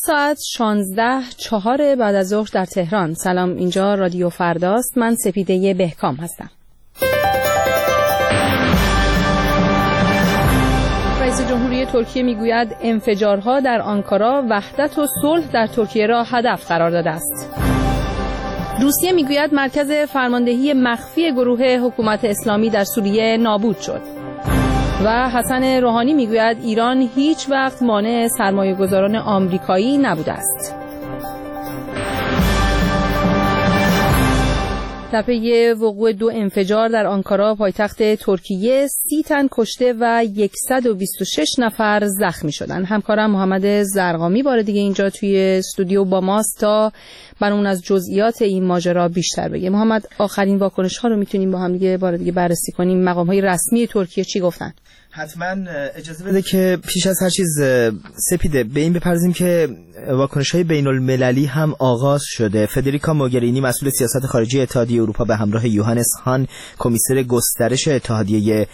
ساعت 16:04 بعد از ظهر در تهران. سلام، اینجا رادیو فرداست. من سپیده بهکام هستم. رئیس جمهوری ترکیه میگوید انفجارها در آنکارا وحدت و صلح در ترکیه را هدف قرار داده است. روسیه میگوید مرکز فرماندهی مخفی گروه حکومت اسلامی در سوریه نابود شد. و حسن روحانی میگوید ایران هیچ وقت مانع سرمایه‌گذاران آمریکایی نبوده است. در پی وقوع 2 انفجار در آنکارا پایتخت ترکیه 30 تن کشته و 126 نفر زخمی شدند. همکارم محمد زرقامی بار دیگه اینجا توی استودیو با ماست تا برامون از جزئیات این ماجرا بیشتر بگه. محمد، آخرین واکنش‌ها رو میتونیم با هم دیگه بار دیگه بررسی کنیم. مقام‌های رسمی ترکیه چی گفتن؟ حتما اجازه بده که پیش از هر چیز سپیده به این بپردازیم که واکنش‌های بین‌المللی هم آغاز شده. فدریکا موگرینی مسئول سیاست خارجی اتحادیه اروپا به همراه یوهانس هان کمیسر گسترش اتحادیه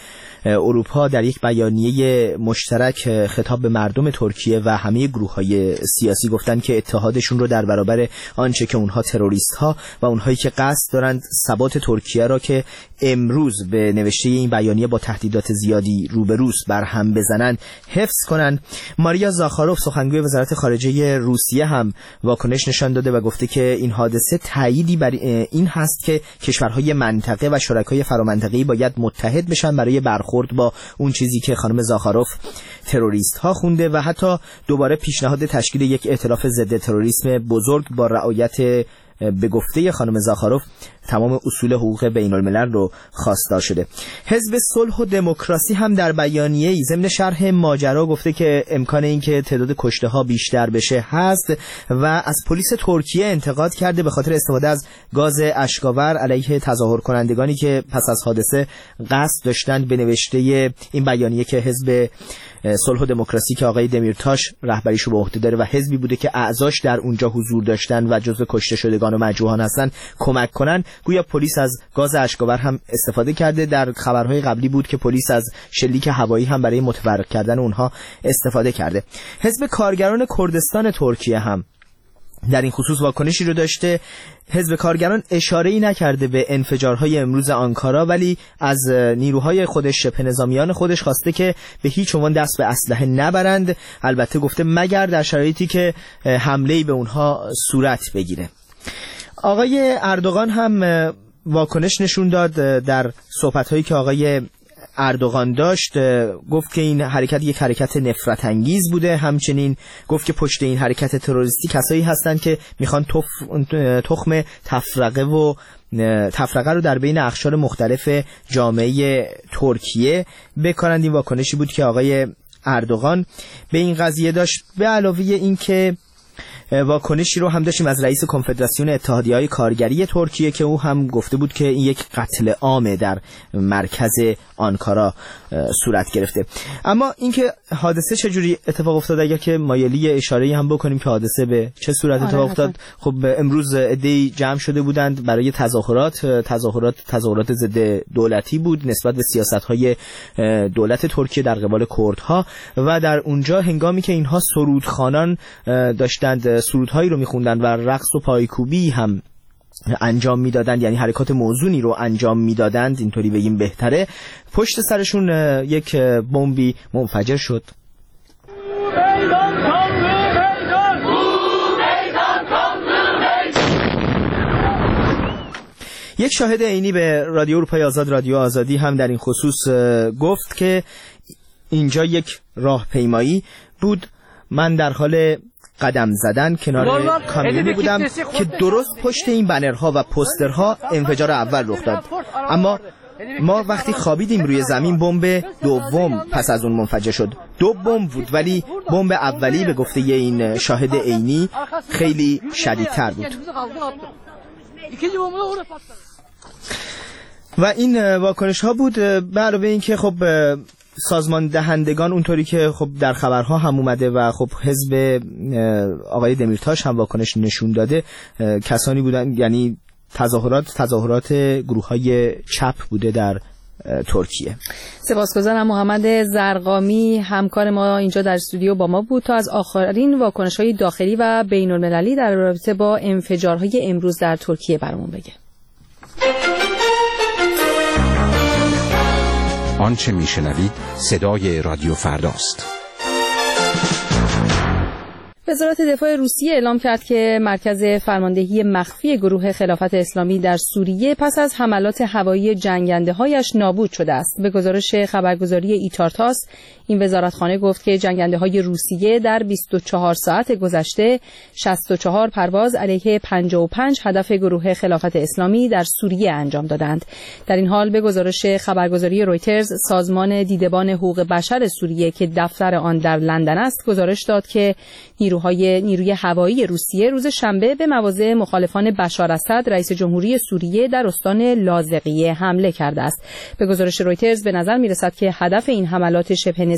اروپا در یک بیانیه مشترک خطاب به مردم ترکیه و همه گروه‌های سیاسی گفتند که اتحادشون رو در برابر آنچه که اونها تروریست‌ها و اونهایی که قصد دارند ثبات ترکیه را که امروز به نوشته این بیانیه با تهدیدات زیادی روبروست برهم بزنند حفظ کنند. ماریا زاخاروف سخنگوی وزارت خارجه روسیه هم واکنش نشان داده و گفته که این حادثه تأییدی بر این هست که کشورهای منطقه و شرکای فرامنطقه‌ای باید متحد بشن برای برخورد با اون چیزی که خانم زاخاروف تروریست ها خونده و حتی دوباره پیشنهاد تشکیل یک ائتلاف ضد تروریسم بزرگ با رعایت به گفته خانم زاخاروف تمام اصول حقوق بین الملل رو خواستار شده. حزب صلح و دموکراسی هم در بیانیه‌ای ضمن شرح ماجرا گفته که امکان این که تعداد کشته ها بیشتر بشه هست و از پلیس ترکیه انتقاد کرده به خاطر استفاده از گاز اشک‌آور علیه تظاهر کنندگانی که پس از حادثه قصد داشتند. به نوشته این بیانیه که حزب صلح و دموکراسی که آقای دمیرتاش رهبریشو به عهده داره و حزبی بوده که اعضاش در اونجا حضور داشتن و جزو کشته شدگان و مجروحان هستن کمک کنن، گویا پلیس از گاز اشک‌آور هم استفاده کرده. در خبرهای قبلی بود که پلیس از شلیک هوایی هم برای متفرق کردن اونها استفاده کرده. حزب کارگران کردستان ترکیه هم در این خصوص واکنشی رو داشته. حزب کارگران اشاره‌ای نکرده به انفجارهای امروز آنکارا، ولی از نیروهای خودش شبه نظامیان خودش خواسته که به هیچ عنوان دست به اسلحه نبرند. البته گفته مگر در شرایطی که حمله‌ای به اونها صورت بگیره. آقای اردوغان هم واکنش نشون داد در صحبت‌هایی که آقای اردوغان داشت. گفت که این حرکت یک حرکت نفرت انگیز بوده. همچنین گفت که پشت این حرکت تروریستی کسایی هستند که میخوان تخم تفرقه رو در بین اقشار مختلف جامعه ترکیه بکارند. این واکنشی بود که آقای اردوغان به این قضیه داشت. به علاوه این که واکنشی رو هم داشتیم از رئیس کنفدراسیون اتحادیه‌های کارگری ترکیه که او هم گفته بود که این یک قتل عام در مرکز آنکارا صورت گرفته. اما اینکه حادثه چجوری اتفاق افتاد، اگر که مایلی اشاره‌ای هم بکنیم که حادثه به چه صورت اتفاق افتاد. خب امروز عده‌ای جمع شده بودند برای تظاهرات ضد دولتی بود نسبت به سیاست‌های دولت ترکیه در قبال کردها و در اونجا هنگامی که اینها سرودخوانان داشتند سرودهایی رو میخوندن و رقص و پایکوبی هم انجام میدادند، یعنی حرکات موزونی رو انجام میدادند، اینطوری بگیم بهتره، پشت سرشون یک بمبی منفجر شد. یک شاهد عینی به رادیو اروپای آزاد، رادیو آزادی، هم در این خصوص گفت که اینجا یک راهپیمایی بود. من در حال قدم زدن کنار کامیونی بودم که درست پشت این بنرها و پوسترها انفجار اول رخ داد. اما ما وقتی خوابیدیم روی زمین بمب دوم پس از اون منفجر شد. 2 بمب بود ولی بمب اولی به گفته این شاهد عینی خیلی شدیدتر بود. و این واکنش ها بود. به علاوه این که خب سازمان دهندگان اونطوری که خب در خبرها هم اومده و خب حزب آقای دمیرتاش هم واکنش نشون داده، کسانی بودن، یعنی تظاهرات گروه‌های چپ بوده در ترکیه. سپاسگزارم. محمد زرقامی همکار ما اینجا در استودیو با ما بود تا از آخرین واکنش‌های داخلی و بین‌المللی در رابطه با انفجارهای امروز در ترکیه برامون بگه. آنچه میشنوید صدای رادیو فرداست. وزارت دفاع روسیه اعلام کرد که مرکز فرماندهی مخفی گروه خلافت اسلامی در سوریه پس از حملات هوایی جنگنده‌هایش نابود شده است. به گزارش خبرگزاری ایتارتاس، این وزارتخانه گفت که جنگنده‌های روسیه در 24 ساعت گذشته 64 پرواز علیه 55 هدف گروه خلافت اسلامی در سوریه انجام دادند. در این حال به گزارش خبرگزاری رویترز، سازمان دیدبان حقوق بشر سوریه که دفتر آن در لندن است، گزارش داد که نیروی هوایی روسیه روز شنبه به مواضع مخالفان بشار اسد رئیس جمهوری سوریه در استان لاذقیه حمله کرده است. به گزارش رویترز به نظر می‌رسد که هدف این حملات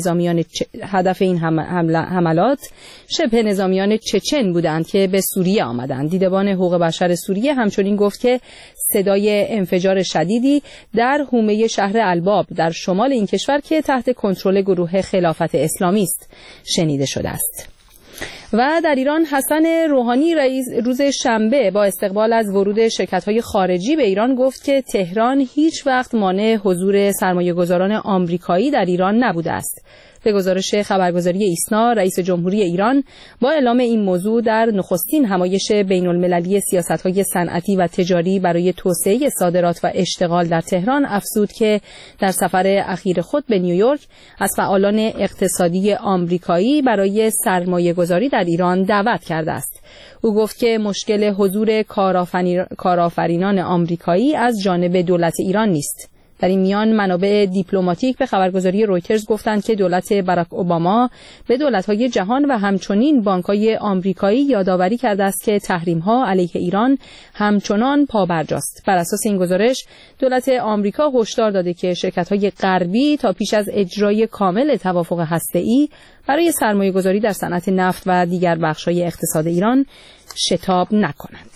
شبه نظامیان چچن بودند که به سوریه آمدند. دیدبان حقوق بشر سوریه همچنین گفت که صدای انفجار شدیدی در حومه شهر الباب در شمال این کشور که تحت کنترل گروه خلافت اسلامی است شنیده شده است. و در ایران حسن روحانی رئیس روز شنبه با استقبال از ورود شرکت‌های خارجی به ایران گفت که تهران هیچ وقت مانع حضور سرمایه‌گذاران آمریکایی در ایران نبوده است. به گزارش خبرگزاری ایسنا، رئیس جمهوری ایران با اعلام این موضوع در نخستین همایش بین‌المللی سیاست‌های صنعتی و تجاری برای توسعه صادرات و اشتغال در تهران افزود که در سفر اخیر خود به نیویورک از فعالان اقتصادی آمریکایی برای سرمایه‌گذاری در ایران دعوت کرده است. او گفت که مشکل حضور کارآفرینان آمریکایی از جانب دولت ایران نیست. در این میان منابع دیپلماتیک به خبرگزاری رویترز گفتند که دولت باراک اوباما به دولت‌های جهان و همچنین بانک‌های آمریکایی یادآوری کرده است که تحریم‌ها علیه ایران همچنان پابرجاست. بر اساس این گزارش، دولت آمریکا هشدار داده که شرکت‌های غربی تا پیش از اجرای کامل توافق هسته‌ای برای سرمایه‌گذاری در صنعت نفت و دیگر بخش‌های اقتصاد ایران شتاب نکنند.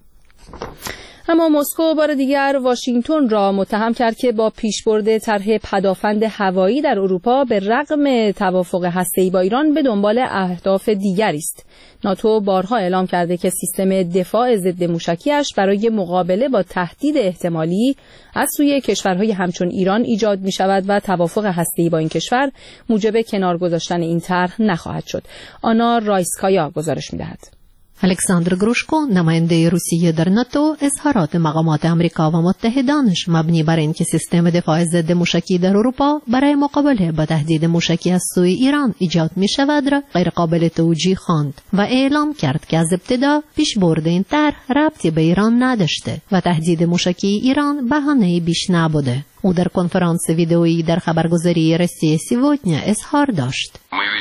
اما مسکو بار دیگر واشنگتن را متهم کرد که با پیشبرد طرح پدافند هوایی در اروپا به رغم توافق هسته‌ای با ایران به دنبال اهداف دیگری است. ناتو بارها اعلام کرده که سیستم دفاع ضد موشکی‌اش برای مقابله با تهدید احتمالی از سوی کشورهای همچون ایران ایجاد می‌شود و توافق هسته‌ای با این کشور موجب کنار گذاشتن این طرح نخواهد شد. آنا رایسکایا گزارش می‌دهد. الکساندر گروشکو، نماینده روسیه در ناتو، اظهارات مقامات آمریکا و متحدانش مبنی بر اینکه سیستم دفاع ضد موشکی در اروپا برای مقابله با تهدید موشکی از سوی ایران ایجاد می شود را غیر قابل توجیه خواند و اعلام کرد که از ابتدا پیشبرد این طرح ربطی به ایران نداشته و تهدید موشکی ایران بهانه‌ای بیش نبوده. او در کنفرانس ویدئویی در خبرگزاری روسیه سیوودنیا اظهار داشت.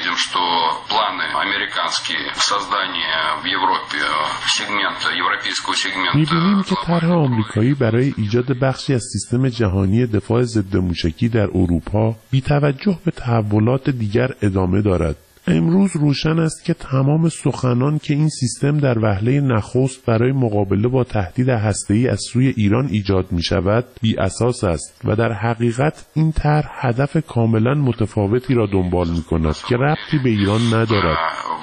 می‌بینیم که طرح آمریکایی برای ایجاد بخشی از سیستم جهانی دفاع ضد موشکی در اروپا بی توجه به تحولات دیگر ادامه دارد. امروز روشن است که تمام سخنان که این سیستم در وهله نخست برای مقابله با تهدید هسته‌ای از سوی ایران ایجاد می شود بی اساس است و در حقیقت این طرح هدف کاملا متفاوتی را دنبال می کند که ربطی به ایران ندارد.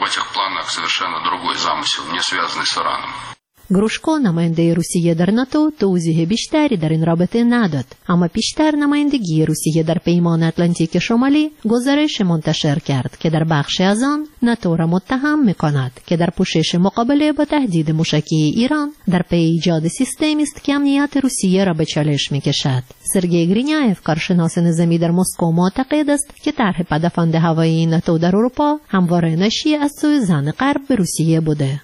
گروشکو، نماینده روسیه در ناتو، توضیح بیشتری در این رابطه نداد، اما پیشتر نمایندگی روسیه در پیمان اتلانتیک شمالی گزارش منتشر کرد که در بخش از آن ناتو را متهم می‌کند که در پوشش مقابله با تهدید موشکی ایران در پی ایجاد سیستمی است که امنیت روسیه را به چالش می‌کشد. سرگئی گرینیایف، کارشناس نظامی در مسکو، معتقد است که طرح پدافند هوایی ناتو در اروپا همواره ناشی از سوی زن غرب به روسیه بوده.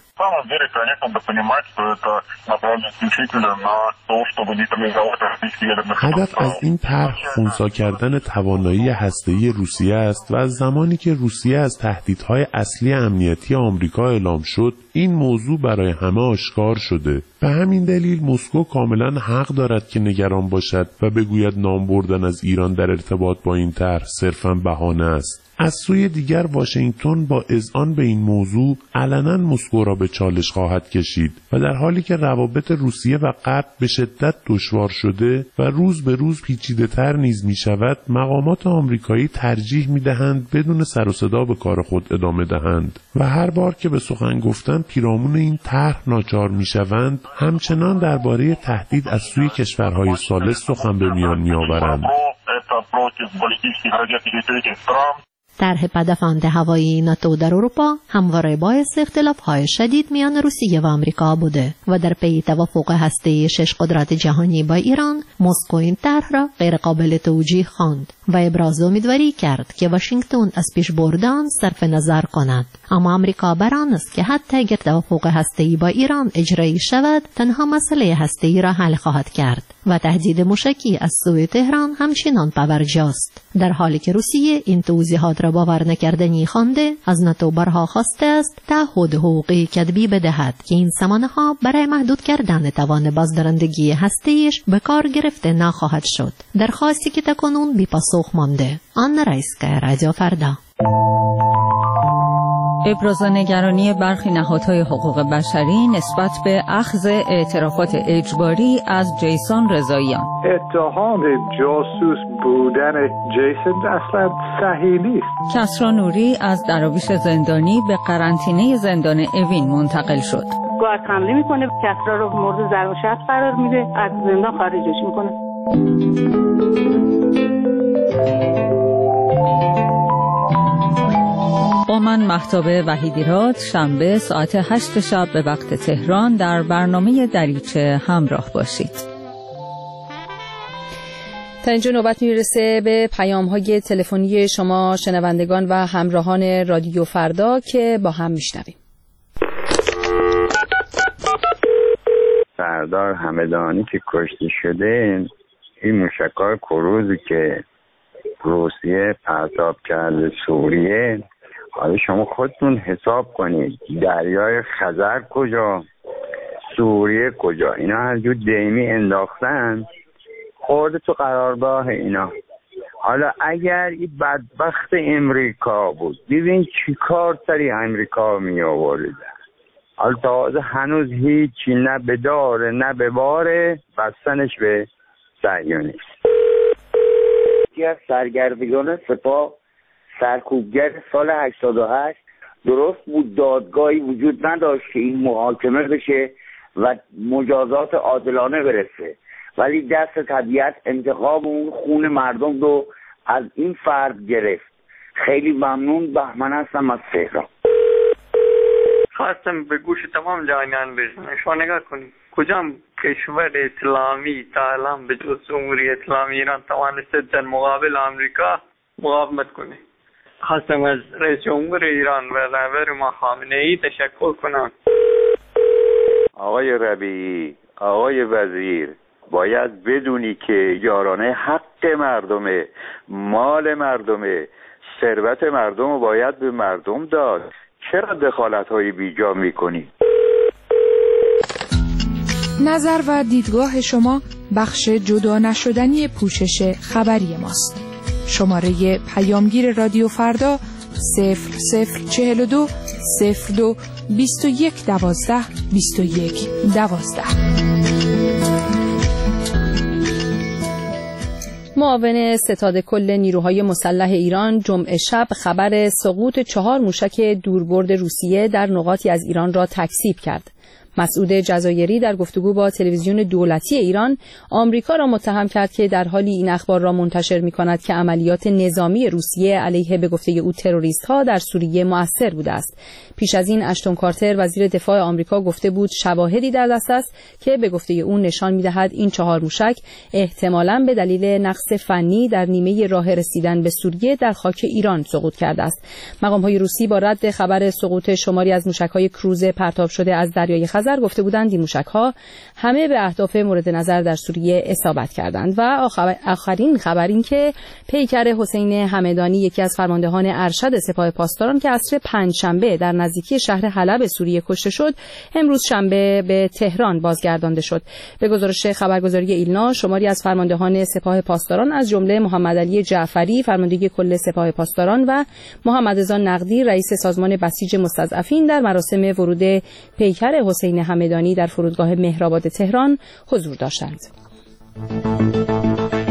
هدف از این طرح خنثی کردن توانایی هسته‌ای روسیه است و از زمانی که روسیه از تهدیدهای اصلی امنیتی آمریکا اعلام شد، این موضوع برای همه آشکار شده. به همین دلیل مسکو کاملا حق دارد که نگران باشد و بگوید نام بردن از ایران در ارتباط با این طرح صرفاً بهانه است. از سوی دیگر واشنگتن با اذعان به این موضوع علنا مسکو را به چالش خواهد کشید و در حالی که روابط روسیه و غرب به شدت دشوار شده و روز به روز پیچیده‌تر نیز می‌شود، مقامات آمریکایی ترجیح می‌دهند بدون سر و صدا به کار خود ادامه دهند و هر بار که به سخن گفتن پیرامون این طرح ناچار می‌شوند، همچنان درباره تهدید از سوی کشورهای ثالث سخن به میان می‌آورند. طرح پدافند هوایی ناتو در اروپا همواره باعث اختلاف‌های شدید میان روسیه و آمریکا بوده و در پی توافق هسته‌ای 6 قدرت جهانی با ایران، مسکو این طرح را غیر قابل توجیه خواند و ابراز امیدواری کرد که واشنگتن از پیش بردن صرف نظر کند. اما آمریکا بر آن است که حتی اگر توافق هسته‌ای با ایران اجرایی شود، تنها مسئله هسته‌ای را حل خواهد کرد و تهدید موشکی از سوی تهران همچنان پابرجاست. در حالی که روسیه این توضیحات را باور نکردنی خوانده، از ناتو برها خواسته است تعهد حقوقی کتبی بدهد که این سامانه‌ها برای محدود کردن توان بازدارندگی هسته‌ایش به کار گرفته نخواهد شد. درخواستی که تاکنون بی پاسخ مانده. آن رئیسکه رادیو فردا. ابراز نگرانی برخی نهادهای حقوق بشری نسبت به اخذ اعترافات اجباری از جیسون رضاییان. اتهام جاسوس بودن جیسون اصلا صحیح نیست. کسری نوری از دراویش زندانی به قرنطینه زندان اوین منتقل شد. گارد حمله میکنه، کسری رو مورد ضرب و شتم قرار میده، از زندان خارجش میکنه. با من مهتاب وحیدیراد شنبه ساعت 8 شب به وقت تهران در برنامه دریچه همراه باشید. تا اینجا نوبت میرسه به پیام‌های تلفنی شما شنوندگان و همراهان رادیو فردا که با هم میشنویم. سردار همدانی که کشته شده، این موشک‌های کروزی که روسیه پرتاب کرده سوریه، حالا شما خودتون حساب کنید دریای خزر کجا، سوریه کجا، اینا هر جور دیمی انداختن خورده تو قرارگاه اینا. حالا اگر این بدبخت امریکا بود، ببین چی کار سری امریکا می آورده. حالا تازه هنوز هیچی نه به داره نه به باره، بستنش به صهیونیست. یکی از سرگردگان سپاه سرکوبگر سال 88 درست بود دادگاهی وجود نداشت که این محاکمه بشه و مجازات عادلانه برسه، ولی دست طبیعت انتخاب اون خون مردم رو از این فرد گرفت. خیلی ممنون. بهمن هستم از تهران. خواستم به گوش تمام جهانیان برسونم. شما نگاه کنید کجام کشور اسلامی تا الان به جز جمهوری اسلامی ایران توانسته در مقابل آمریکا مقاومت کنه. خواستم از رئیس جمهور ایران و رهبر ما خامنه‌ای تشکر کنم. آقای ربیعی، آقای وزیر، باید بدونی که یارانه حق مردمه، مال مردمه، ثروت مردم رو باید به مردم داد. چرا دخالت‌های بیجا می‌کنی؟ نظر و دیدگاه شما بخش جدا نشدنی پوشش خبری ماست. شماره پیامگیر رادیو فردا 0042 02 21 12 21 12. معاون ستاد کل نیروهای مسلح ایران جمعه شب خبر سقوط 4 موشک دوربرد روسیه در نقاطی از ایران را تکذیب کرد. مسعود جزایری در گفتگو با تلویزیون دولتی ایران آمریکا را متهم کرد که در حالی این اخبار را منتشر می‌کند که عملیات نظامی روسیه علیه به گفته او تروریست‌ها در سوریه مؤثر بوده است. پیش از این اشتون کارتر وزیر دفاع آمریکا گفته بود شواهدی در دست است که به گفته او نشان می‌دهد این 4 موشک احتمالاً به دلیل نقص فنی در نیمه راه رسیدن به سوریه در خاک ایران سقوط کرده است. مقام‌های روسی با رد خبر سقوط شماری از موشک‌های کروز پرتاب شده از دریای دریای خزر گفته بودند این موشک‌ها همه به اهداف مورد نظر در سوریه اصابت کردند. و آخرین خبر این که پیکر حسین همدانی، یکی از فرماندهان ارشد سپاه پاسداران که عصر پنجشنبه در نزدیکی شهر حلب سوریه کشته شد، امروز شنبه به تهران بازگردانده شد. به گزارش خبرگزاری ایلنا، شماری از فرماندهان سپاه پاسداران از جمله محمد علی جعفری فرمانده کل سپاه پاسداران و محمد رضا نقدی رئیس سازمان بسیج مستضعفین در مراسم ورود پیکر حسین همدانی در فرودگاه مهرآباد تهران حضور داشتند.